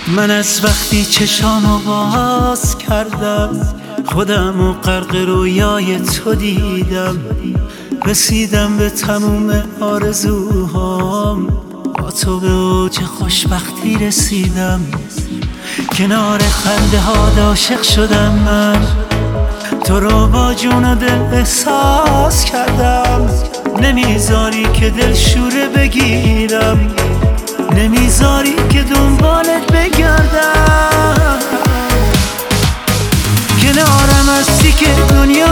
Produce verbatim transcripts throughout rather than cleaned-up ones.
من از وقتی چشامو باز کردم خودم و غرق رویای تو دیدم، رسیدم به تموم آرزوهام، با تو به اوج خوشبختی رسیدم. کنار خنده ها عاشق شدم من، تو رو با جون و دل احساس کردم. نمیذاری که دل شوره بگیرم، نمیذاری که دنبالت بگردم. کنارم هستی که دنیا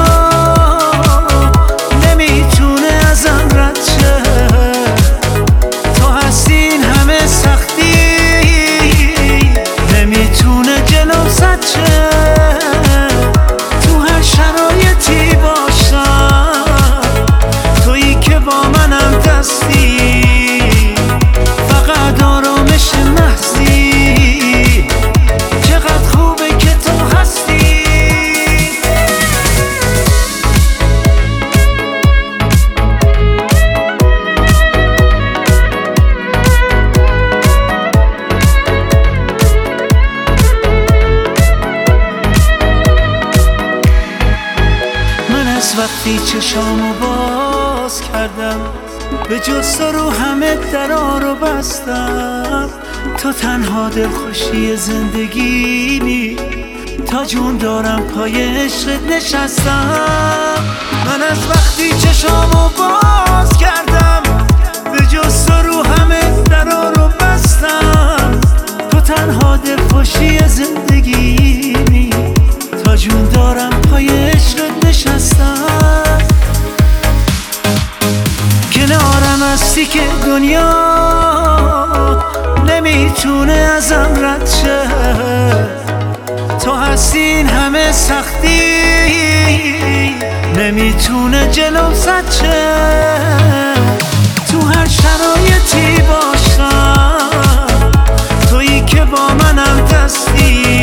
نمیتونه ازم رد شه، تو هستی این همه سختی نمیتونه جلو زد شه. تو هر شرایطی باشم تویی که با منم دستی، فقط آرامش محضی. چقدر خوبه که تو هستی. از وقتی چشامو باز کردم به جز تو رو همه درا رو بستم. تو تنها دلخوشی زندگیمی، تا جون دارم پای عشقت نشستم. من از وقتی چشامو باز کردم به جز تو رو همه درا رو بستم. تو تنها دلخوشی زندگیمی، تا جون دارم پای عشقت نشستم. کنارم هستی که دنیا نمیتونه ازم رد شه، تو هستی این همه سختی نمیتونه جلو زد شه. تو هر شرایطی باشم تویی که با منم دستی،